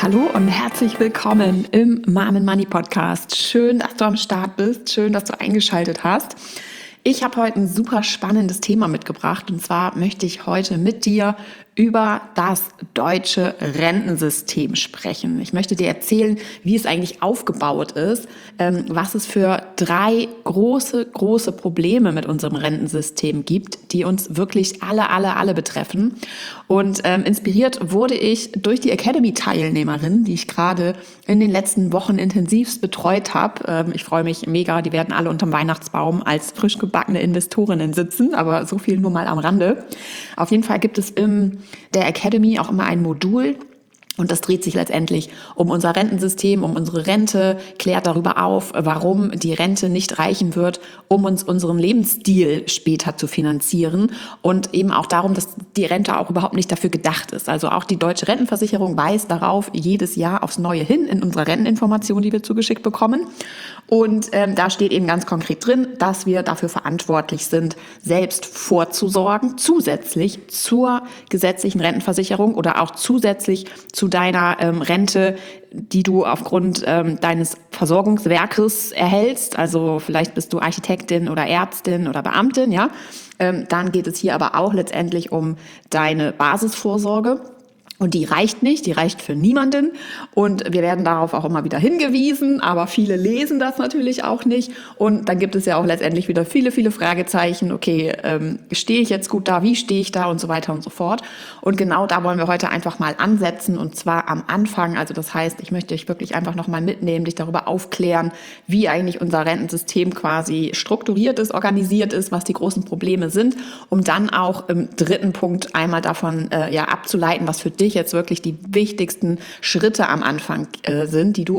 Hallo und herzlich willkommen im Mom and Money Podcast. Schön, dass du am Start bist. Schön, dass du eingeschaltet hast. Ich habe heute ein super spannendes Thema mitgebracht und zwar möchte ich heute mit dir über das deutsche Rentensystem sprechen. Ich möchte dir erzählen, wie es eigentlich aufgebaut ist, was es für drei große Probleme mit unserem Rentensystem gibt, die uns wirklich alle betreffen. Und inspiriert wurde ich durch die Academy-Teilnehmerinnen, die ich gerade in den letzten Wochen intensivst betreut habe. Ich freue mich mega, die werden alle unterm Weihnachtsbaum als frisch gebackene Investorinnen sitzen, aber so viel nur mal am Rande. Auf jeden Fall gibt es in der Academy auch immer ein Modul, und das dreht sich letztendlich um unser Rentensystem, um unsere Rente, klärt darüber auf, warum die Rente nicht reichen wird, um uns unseren Lebensstil später zu finanzieren und eben auch darum, dass die Rente auch überhaupt nicht dafür gedacht ist. Also auch die deutsche Rentenversicherung weist darauf jedes Jahr aufs Neue hin in unserer Renteninformation, die wir zugeschickt bekommen. Und da steht eben ganz konkret drin, dass wir dafür verantwortlich sind, selbst vorzusorgen, zusätzlich zur gesetzlichen Rentenversicherung oder auch zusätzlich zu deiner Rente, die du aufgrund deines Versorgungswerkes erhältst. Also vielleicht bist du Architektin oder Ärztin oder Beamtin, ja. Dann geht es hier aber auch letztendlich um deine Basisvorsorge. Und die reicht nicht, die reicht für niemanden und wir werden darauf auch immer wieder hingewiesen, aber viele lesen das natürlich auch nicht und dann gibt es ja auch letztendlich wieder viele Fragezeichen, okay, stehe ich jetzt gut da, wie stehe ich da und so weiter und so fort und genau da wollen wir heute einfach mal ansetzen und zwar am Anfang, also das heißt, ich möchte dich wirklich einfach nochmal mitnehmen, dich darüber aufklären, wie eigentlich unser Rentensystem quasi strukturiert ist, organisiert ist, was die großen Probleme sind, um dann auch im dritten Punkt einmal davon abzuleiten, was für dich jetzt wirklich die wichtigsten Schritte am Anfang sind, die du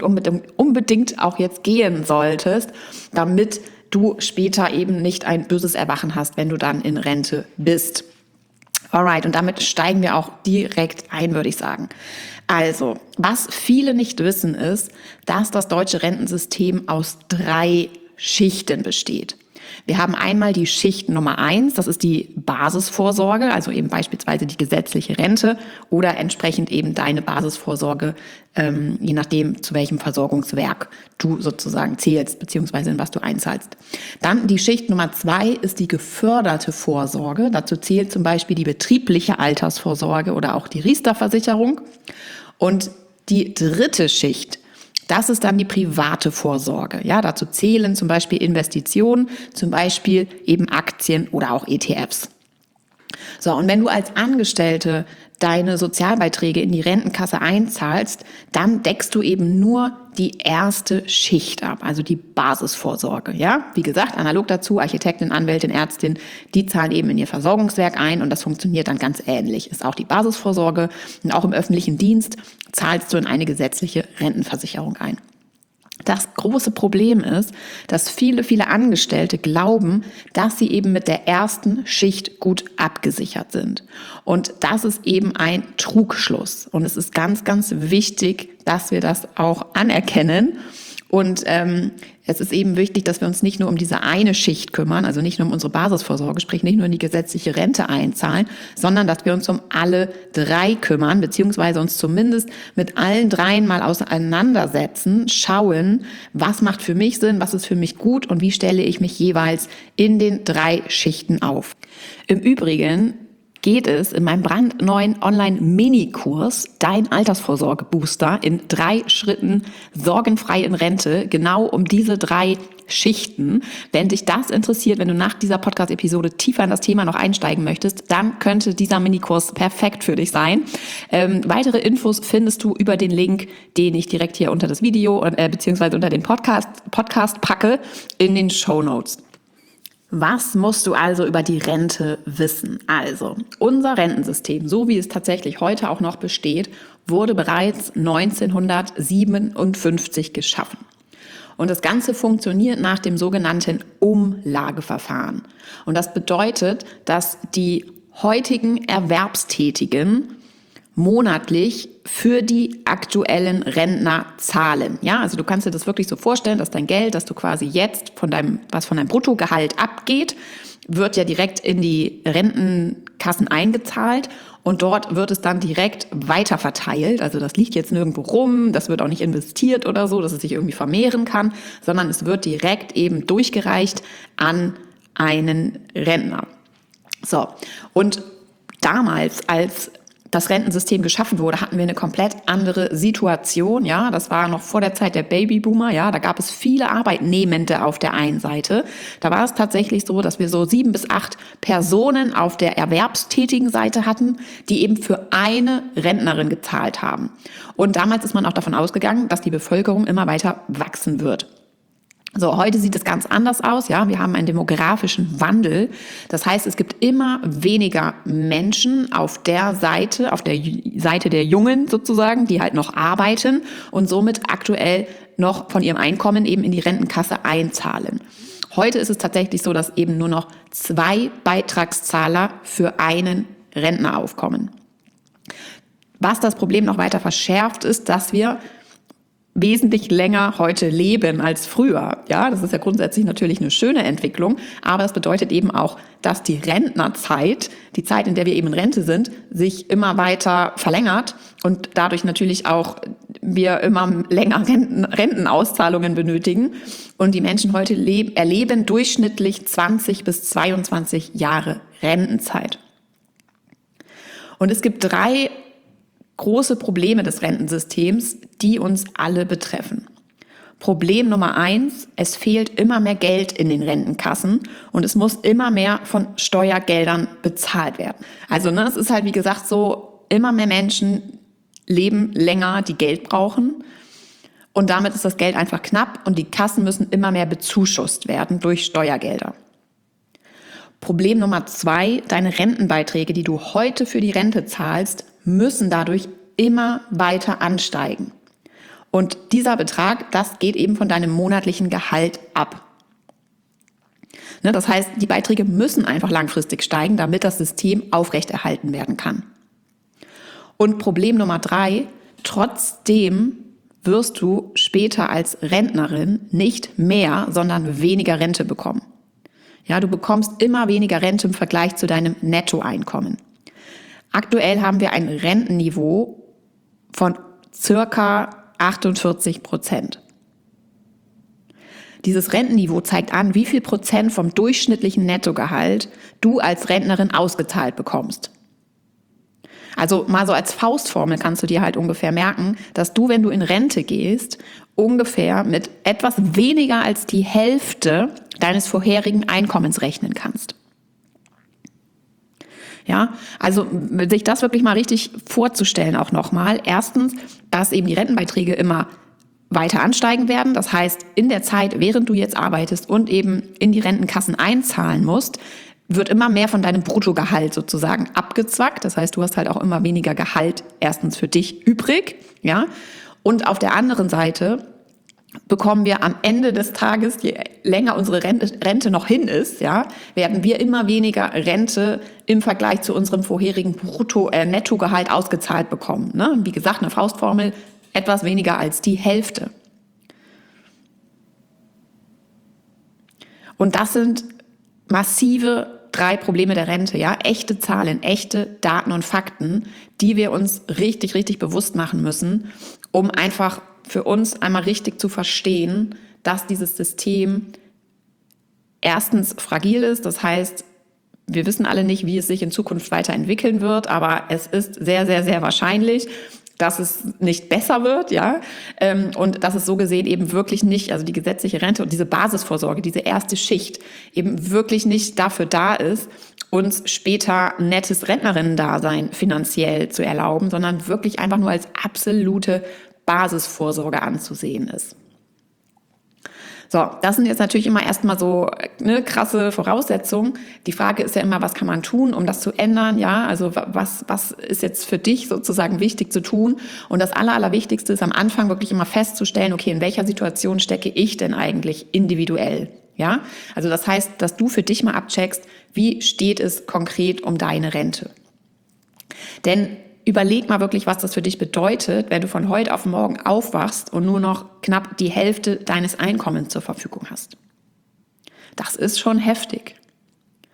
unbedingt auch jetzt gehen solltest, damit du später eben nicht ein böses Erwachen hast, wenn du dann in Rente bist. Alright, und damit steigen wir auch direkt ein, würde ich sagen. Also, was viele nicht wissen ist, dass das deutsche Rentensystem aus 3 Schichten besteht. Wir haben einmal die Schicht Nummer 1, das ist die Basisvorsorge, also eben beispielsweise die gesetzliche Rente oder entsprechend eben deine Basisvorsorge, je nachdem, zu welchem Versorgungswerk du sozusagen zählst, beziehungsweise in was du einzahlst. Dann die Schicht Nummer 2 ist die geförderte Vorsorge. Dazu zählt zum Beispiel die betriebliche Altersvorsorge oder auch die Riester-Versicherung. Und die dritte Schicht, das ist dann die private Vorsorge. Ja, dazu zählen zum Beispiel Investitionen, zum Beispiel eben Aktien oder auch ETFs. So, und wenn du als Angestellte deine Sozialbeiträge in die Rentenkasse einzahlst, dann deckst du eben nur die erste Schicht ab, also die Basisvorsorge. Ja, wie gesagt, analog dazu, Architektin, Anwältin, Ärztin, die zahlen eben in ihr Versorgungswerk ein und das funktioniert dann ganz ähnlich. Ist auch die Basisvorsorge und auch im öffentlichen Dienst zahlst du in eine gesetzliche Rentenversicherung ein. Das große Problem ist, dass viele Angestellte glauben, dass sie eben mit der ersten Schicht gut abgesichert sind. Und das ist eben ein Trugschluss. Und es ist ganz wichtig, dass wir das auch anerkennen. Und es ist eben wichtig, dass wir uns nicht nur um diese eine Schicht kümmern, also nicht nur um unsere Basisvorsorge, sprich nicht nur in die gesetzliche Rente einzahlen, sondern dass wir uns um alle 3 kümmern, beziehungsweise uns zumindest mit allen 3 mal auseinandersetzen, schauen, was macht für mich Sinn, was ist für mich gut und wie stelle ich mich jeweils in den 3 Schichten auf. Im Übrigen geht es in meinem brandneuen Online-Mini-Kurs Dein Altersvorsorge-Booster in 3 Schritten sorgenfrei in Rente genau um diese 3 Schichten. Wenn dich das interessiert, wenn du nach dieser Podcast-Episode tiefer in das Thema noch einsteigen möchtest, dann könnte dieser Minikurs perfekt für dich sein. Weitere Infos findest du über den Link, den ich direkt hier unter das Video beziehungsweise unter den Podcast packe in den Shownotes. Was musst du also über die Rente wissen? Also, unser Rentensystem, so wie es tatsächlich heute auch noch besteht, wurde bereits 1957 geschaffen. Und das Ganze funktioniert nach dem sogenannten Umlageverfahren. Und das bedeutet, dass die heutigen Erwerbstätigen monatlich für die aktuellen Rentner zahlen. Ja, also du kannst dir das wirklich so vorstellen, dass dein Geld, das du quasi jetzt was von deinem Bruttogehalt abgeht, wird ja direkt in die Rentenkasse Kassen eingezahlt und dort wird es dann direkt weiterverteilt. Also das liegt jetzt nirgendwo rum, das wird auch nicht investiert oder so, dass es sich irgendwie vermehren kann, sondern es wird direkt eben durchgereicht an einen Rentner. So, und damals, als das Rentensystem geschaffen wurde, hatten wir eine komplett andere Situation. Ja, das war noch vor der Zeit der Babyboomer. Ja, da gab es viele Arbeitnehmende auf der einen Seite. Da war es tatsächlich so, dass wir so 7 bis 8 Personen auf der erwerbstätigen Seite hatten, die eben für eine Rentnerin gezahlt haben. Und damals ist man auch davon ausgegangen, dass die Bevölkerung immer weiter wachsen wird. So, heute sieht es ganz anders aus, ja. Wir haben einen demografischen Wandel. Das heißt, es gibt immer weniger Menschen auf der Seite der Jungen sozusagen, die halt noch arbeiten und somit aktuell noch von ihrem Einkommen eben in die Rentenkasse einzahlen. Heute ist es tatsächlich so, dass eben nur noch 2 Beitragszahler für einen Rentner aufkommen. Was das Problem noch weiter verschärft, ist, dass wir wesentlich länger heute leben als früher. Ja, das ist ja grundsätzlich natürlich eine schöne Entwicklung, aber es bedeutet eben auch, dass die Rentnerzeit, die Zeit, in der wir eben in Rente sind, sich immer weiter verlängert und dadurch natürlich auch wir immer länger Rentenauszahlungen benötigen und die Menschen heute erleben durchschnittlich 20 bis 22 Jahre Rentenzeit. Und es gibt 3 große Probleme des Rentensystems, die uns alle betreffen. Problem Nummer 1, es fehlt immer mehr Geld in den Rentenkassen und es muss immer mehr von Steuergeldern bezahlt werden. Also es ist halt wie gesagt so, immer mehr Menschen leben länger, die Geld brauchen und damit ist das Geld einfach knapp und die Kassen müssen immer mehr bezuschusst werden durch Steuergelder. Problem Nummer 2, deine Rentenbeiträge, die du heute für die Rente zahlst, müssen dadurch immer weiter ansteigen. Und dieser Betrag, das geht eben von deinem monatlichen Gehalt ab. Das heißt, die Beiträge müssen einfach langfristig steigen, damit das System aufrechterhalten werden kann. Und Problem Nummer 3, trotzdem wirst du später als Rentnerin nicht mehr, sondern weniger Rente bekommen. Ja, du bekommst immer weniger Rente im Vergleich zu deinem Nettoeinkommen. Aktuell haben wir ein Rentenniveau von circa 48%. Dieses Rentenniveau zeigt an, wie viel Prozent vom durchschnittlichen Nettogehalt du als Rentnerin ausgezahlt bekommst. Also mal so als Faustformel kannst du dir halt ungefähr merken, dass du, wenn du in Rente gehst, ungefähr mit etwas weniger als die Hälfte deines vorherigen Einkommens rechnen kannst. Ja, also sich das wirklich mal richtig vorzustellen auch nochmal. Erstens, dass eben die Rentenbeiträge immer weiter ansteigen werden. Das heißt, in der Zeit, während du jetzt arbeitest und eben in die Rentenkassen einzahlen musst, wird immer mehr von deinem Bruttogehalt sozusagen abgezwackt. Das heißt, du hast halt auch immer weniger Gehalt erstens für dich übrig, ja. Und auf der anderen Seite bekommen wir am Ende des Tages, je länger unsere Rente noch hin ist, ja, werden wir immer weniger Rente im Vergleich zu unserem vorherigen Nettogehalt ausgezahlt bekommen. Ne? Wie gesagt, eine Faustformel, etwas weniger als die Hälfte. Und das sind massive 3 Probleme der Rente, ja, echte Zahlen, echte Daten und Fakten, die wir uns richtig, richtig bewusst machen müssen, um einfach für uns einmal richtig zu verstehen, dass dieses System erstens fragil ist, das heißt, wir wissen alle nicht, wie es sich in Zukunft weiterentwickeln wird, aber es ist sehr, sehr, sehr wahrscheinlich, dass es nicht besser wird, ja, und dass es so gesehen eben wirklich nicht, also die gesetzliche Rente und diese Basisvorsorge, diese erste Schicht eben wirklich nicht dafür da ist, uns später nettes Rentnerinnen-Dasein finanziell zu erlauben, sondern wirklich einfach nur als absolute Basisvorsorge anzusehen ist. So, das sind jetzt natürlich immer erstmal so krasse Voraussetzungen. Die Frage ist ja immer, was kann man tun, um das zu ändern? Ja, also was ist jetzt für dich sozusagen wichtig zu tun? Und das Allerwichtigste ist am Anfang wirklich immer festzustellen, okay, in welcher Situation stecke ich denn eigentlich individuell? Ja, also das heißt, dass du für dich mal abcheckst, wie steht es konkret um deine Rente? Denn überleg mal wirklich, was das für dich bedeutet, wenn du von heute auf morgen aufwachst und nur noch knapp die Hälfte deines Einkommens zur Verfügung hast. Das ist schon heftig.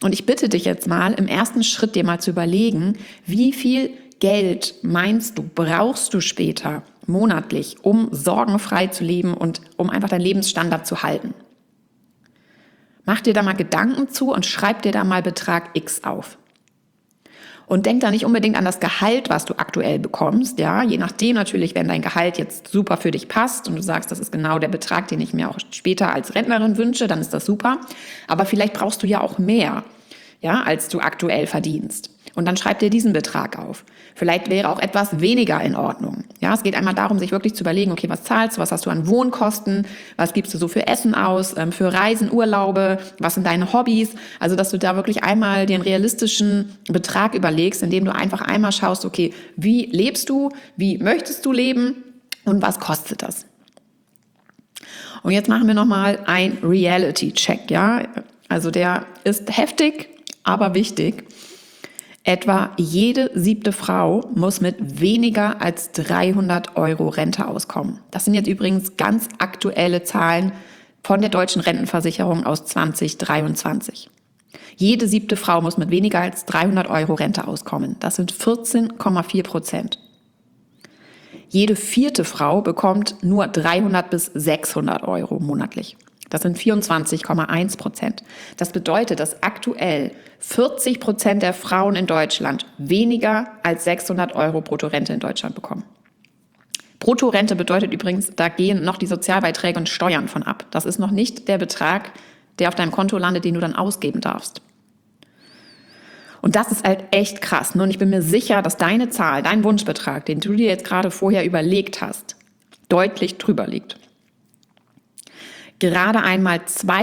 Und ich bitte dich jetzt mal, im ersten Schritt dir mal zu überlegen, wie viel Geld meinst du, brauchst du später monatlich, um sorgenfrei zu leben und um einfach deinen Lebensstandard zu halten. Mach dir da mal Gedanken zu und schreib dir da mal Betrag X auf. Und denk da nicht unbedingt an das Gehalt, was du aktuell bekommst. Ja, je nachdem natürlich, wenn dein Gehalt jetzt super für dich passt und du sagst, das ist genau der Betrag, den ich mir auch später als Rentnerin wünsche, dann ist das super. Aber vielleicht brauchst du ja auch mehr, ja, als du aktuell verdienst. Und dann schreib dir diesen Betrag auf. Vielleicht wäre auch etwas weniger in Ordnung. Ja, es geht einmal darum, sich wirklich zu überlegen, okay, was zahlst du, was hast du an Wohnkosten, was gibst du so für Essen aus, für Reisen, Urlaube, was sind deine Hobbys? Also, dass du da wirklich einmal den realistischen Betrag überlegst, indem du einfach einmal schaust, okay, wie lebst du, wie möchtest du leben und was kostet das? Und jetzt machen wir nochmal ein Reality-Check, ja? Also der ist heftig, aber wichtig. Etwa jede 7. Frau muss mit weniger als 300 € Rente auskommen. Das sind jetzt übrigens ganz aktuelle Zahlen von der Deutschen Rentenversicherung aus 2023. Jede 7. Frau muss mit weniger als 300 € Rente auskommen. Das sind 14,4%. Jede 4. Frau bekommt nur 300 bis 600 € monatlich. Das sind 24,1%. Das bedeutet, dass aktuell 40% der Frauen in Deutschland weniger als 600 € Bruttorente in Deutschland bekommen. Bruttorente bedeutet übrigens, da gehen noch die Sozialbeiträge und Steuern von ab. Das ist noch nicht der Betrag, der auf deinem Konto landet, den du dann ausgeben darfst. Und das ist halt echt krass. Und ich bin mir sicher, dass deine Zahl, dein Wunschbetrag, den du dir jetzt gerade vorher überlegt hast, deutlich drüber liegt. Gerade einmal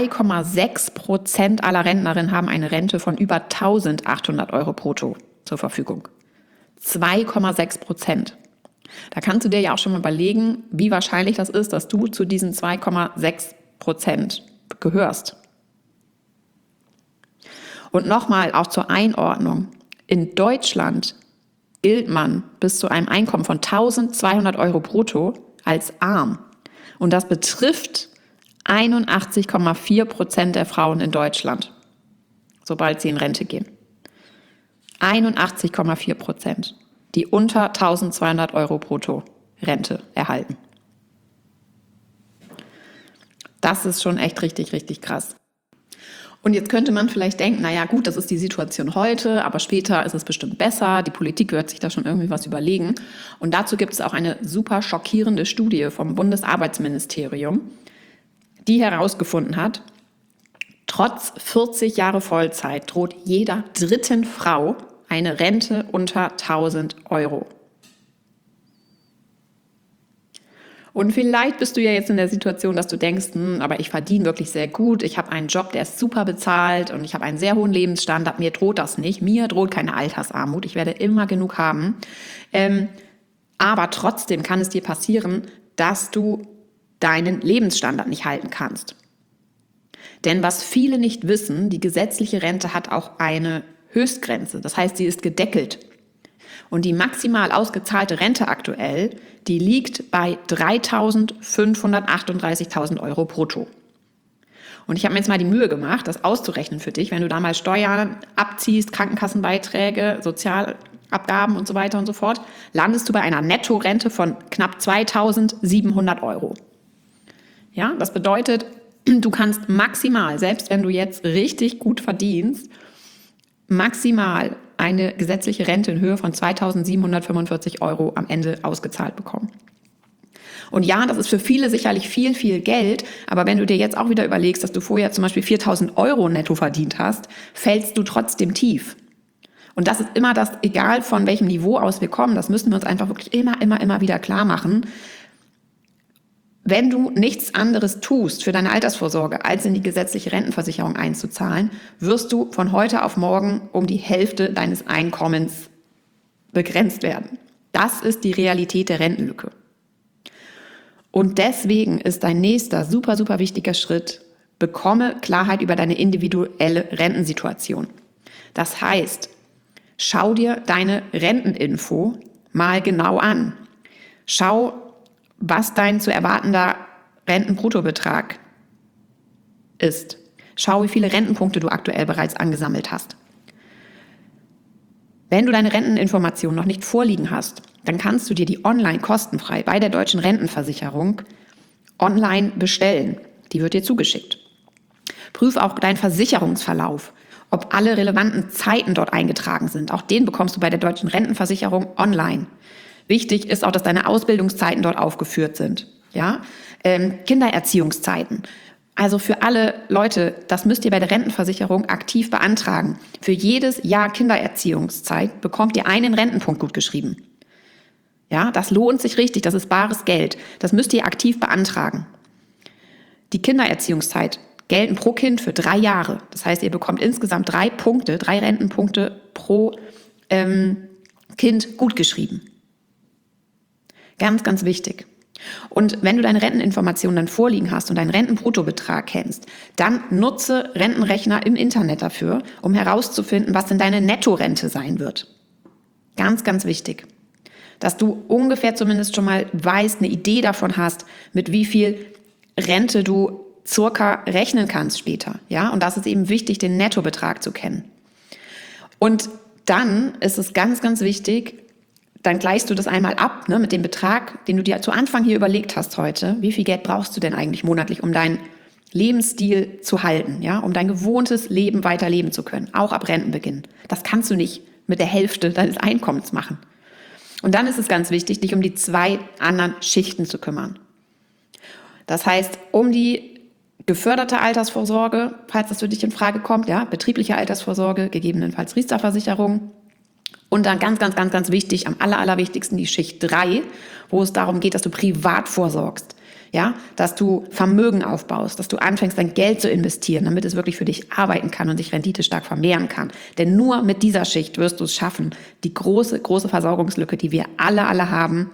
2,6% aller Rentnerinnen haben eine Rente von über 1.800 € brutto zur Verfügung. 2,6%. Da kannst du dir ja auch schon mal überlegen, wie wahrscheinlich das ist, dass du zu diesen 2,6% gehörst. Und nochmal auch zur Einordnung. In Deutschland gilt man bis zu einem Einkommen von 1.200 € brutto als arm. Und das betrifft 81,4% der Frauen in Deutschland, sobald sie in Rente gehen. 81,4%, die unter 1.200 € brutto Rente erhalten. Das ist schon echt richtig, richtig krass. Und jetzt könnte man vielleicht denken, naja gut, das ist die Situation heute, aber später ist es bestimmt besser. Die Politik wird sich da schon irgendwie was überlegen. Und dazu gibt es auch eine super schockierende Studie vom Bundesarbeitsministerium, die herausgefunden hat, trotz 40 Jahre Vollzeit droht jeder 3. Frau eine Rente unter 1.000 €. Und vielleicht bist du ja jetzt in der Situation, dass du denkst, aber ich verdiene wirklich sehr gut, ich habe einen Job, der ist super bezahlt und ich habe einen sehr hohen Lebensstandard, mir droht das nicht, mir droht keine Altersarmut, ich werde immer genug haben. Aber trotzdem kann es dir passieren, dass du deinen Lebensstandard nicht halten kannst. Denn was viele nicht wissen, die gesetzliche Rente hat auch eine Höchstgrenze. Das heißt, sie ist gedeckelt. Und die maximal ausgezahlte Rente aktuell, die liegt bei 3.538.000 € brutto. Und ich habe mir jetzt mal die Mühe gemacht, das auszurechnen für dich, wenn du da mal Steuern abziehst, Krankenkassenbeiträge, Sozialabgaben und so weiter und so fort, landest du bei einer Nettorente von knapp 2.700 €. Ja, das bedeutet, du kannst maximal, selbst wenn du jetzt richtig gut verdienst, maximal eine gesetzliche Rente in Höhe von 2.745 € am Ende ausgezahlt bekommen. Und ja, das ist für viele sicherlich viel, viel Geld, aber wenn du dir jetzt auch wieder überlegst, dass du vorher zum Beispiel 4.000 € netto verdient hast, fällst du trotzdem tief. Und das ist immer das, egal von welchem Niveau aus wir kommen, das müssen wir uns einfach wirklich immer wieder klar machen. Wenn du nichts anderes tust für deine Altersvorsorge, als in die gesetzliche Rentenversicherung einzuzahlen, wirst du von heute auf morgen um die Hälfte deines Einkommens begrenzt werden. Das ist die Realität der Rentenlücke. Und deswegen ist dein nächster super, super wichtiger Schritt, bekomme Klarheit über deine individuelle Rentensituation. Das heißt, schau dir deine Renteninfo mal genau an. Schau, was dein zu erwartender Rentenbruttobetrag ist. Schau, wie viele Rentenpunkte du aktuell bereits angesammelt hast. Wenn du deine Renteninformationen noch nicht vorliegen hast, dann kannst du dir die online kostenfrei bei der Deutschen Rentenversicherung online bestellen. Die wird dir zugeschickt. Prüf auch deinen Versicherungsverlauf, ob alle relevanten Zeiten dort eingetragen sind. Auch den bekommst du bei der Deutschen Rentenversicherung online. Wichtig ist auch, dass deine Ausbildungszeiten dort aufgeführt sind. Ja? Kindererziehungszeiten. Also für alle Leute, das müsst ihr bei der Rentenversicherung aktiv beantragen. Für jedes Jahr Kindererziehungszeit bekommt ihr einen Rentenpunkt gutgeschrieben. Ja, das lohnt sich richtig, das ist bares Geld. Das müsst ihr aktiv beantragen. Die Kindererziehungszeit gelten pro Kind für 3 Jahre. Das heißt, ihr bekommt insgesamt 3 Rentenpunkte pro Kind gutgeschrieben. Ganz, ganz wichtig. Und wenn du deine Renteninformationen dann vorliegen hast und deinen Rentenbruttobetrag kennst, dann nutze Rentenrechner im Internet dafür, um herauszufinden, was denn deine Nettorente sein wird. Ganz, ganz wichtig. Dass du ungefähr zumindest schon mal weißt, eine Idee davon hast, mit wie viel Rente du circa rechnen kannst später. Ja? Und das ist eben wichtig, den Nettobetrag zu kennen. Und dann ist es ganz, ganz wichtig, dann gleichst du das einmal ab, ne, mit dem Betrag, den du dir zu Anfang hier überlegt hast heute. Wie viel Geld brauchst du denn eigentlich monatlich, um deinen Lebensstil zu halten, ja, um dein gewohntes Leben weiterleben zu können, auch ab Rentenbeginn. Das kannst du nicht mit der Hälfte deines Einkommens machen. Und dann ist es ganz wichtig, dich um die 2 anderen Schichten zu kümmern. Das heißt, um die geförderte Altersvorsorge, falls das für dich in Frage kommt, ja, betriebliche Altersvorsorge, gegebenenfalls Riester-Versicherung. Und dann ganz, ganz, ganz, ganz wichtig, am allerwichtigsten die Schicht 3, wo es darum geht, dass du privat vorsorgst. Ja, dass du Vermögen aufbaust, dass du anfängst, dein Geld zu investieren, damit es wirklich für dich arbeiten kann und sich Rendite stark vermehren kann. Denn nur mit dieser Schicht wirst du es schaffen, die große, große Versorgungslücke, die wir alle haben,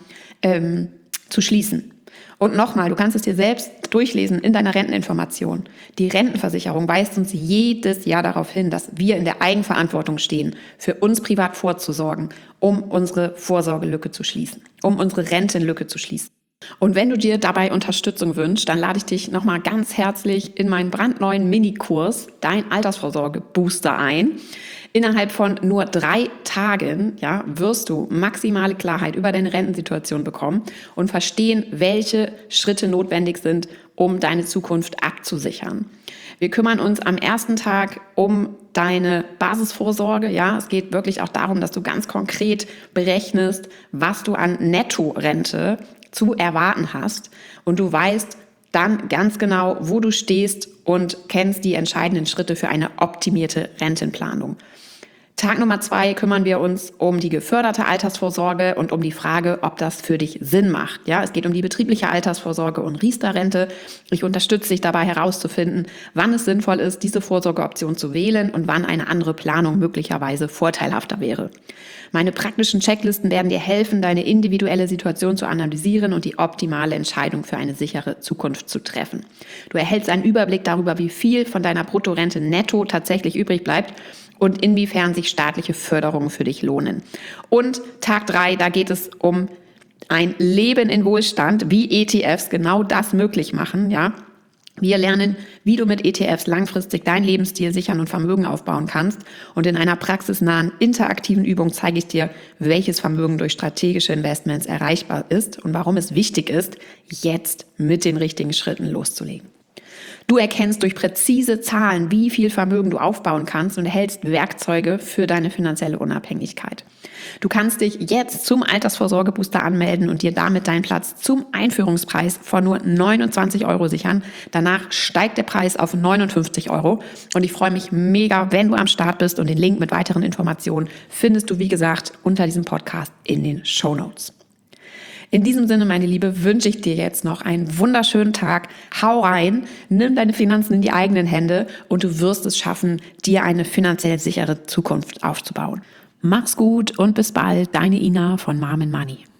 zu schließen. Und nochmal, du kannst es dir selbst durchlesen in deiner Renteninformation. Die Rentenversicherung weist uns jedes Jahr darauf hin, dass wir in der Eigenverantwortung stehen, für uns privat vorzusorgen, um unsere Vorsorgelücke zu schließen, um unsere Rentenlücke zu schließen. Und wenn du dir dabei Unterstützung wünschst, dann lade ich dich nochmal ganz herzlich in meinen brandneuen Minikurs Dein Altersvorsorge-Booster ein. Innerhalb von nur 3 Tagen, ja, wirst du maximale Klarheit über deine Rentensituation bekommen und verstehen, welche Schritte notwendig sind, um deine Zukunft abzusichern. Wir kümmern uns am ersten Tag um deine Basisvorsorge. Ja, es geht wirklich auch darum, dass du ganz konkret berechnest, was du an Nettorente zu erwarten hast und du weißt dann ganz genau, wo du stehst und kennst die entscheidenden Schritte für eine optimierte Rentenplanung. Tag Nummer 2 kümmern wir uns um die geförderte Altersvorsorge und um die Frage, ob das für dich Sinn macht. Ja, es geht um die betriebliche Altersvorsorge und Riester-Rente. Ich unterstütze dich dabei herauszufinden, wann es sinnvoll ist, diese Vorsorgeoption zu wählen und wann eine andere Planung möglicherweise vorteilhafter wäre. Meine praktischen Checklisten werden dir helfen, deine individuelle Situation zu analysieren und die optimale Entscheidung für eine sichere Zukunft zu treffen. Du erhältst einen Überblick darüber, wie viel von deiner Bruttorente netto tatsächlich übrig bleibt und inwiefern sich staatliche Förderungen für dich lohnen. Und Tag 3, da geht es um ein Leben in Wohlstand, wie ETFs genau das möglich machen, ja. Wir lernen, wie du mit ETFs langfristig deinen Lebensstil sichern und Vermögen aufbauen kannst. Und in einer praxisnahen, interaktiven Übung zeige ich dir, welches Vermögen durch strategische Investments erreichbar ist und warum es wichtig ist, jetzt mit den richtigen Schritten loszulegen. Du erkennst durch präzise Zahlen, wie viel Vermögen du aufbauen kannst und erhältst Werkzeuge für deine finanzielle Unabhängigkeit. Du kannst dich jetzt zum Altersvorsorgebooster anmelden und dir damit deinen Platz zum Einführungspreis von nur 29 € sichern. Danach steigt der Preis auf 59 € und ich freue mich mega, wenn du am Start bist, und den Link mit weiteren Informationen findest du, wie gesagt, unter diesem Podcast in den Shownotes. In diesem Sinne, meine Liebe, wünsche ich dir jetzt noch einen wunderschönen Tag. Hau rein, nimm deine Finanzen in die eigenen Hände und du wirst es schaffen, dir eine finanziell sichere Zukunft aufzubauen. Mach's gut und bis bald, deine Ina von Mom & Money.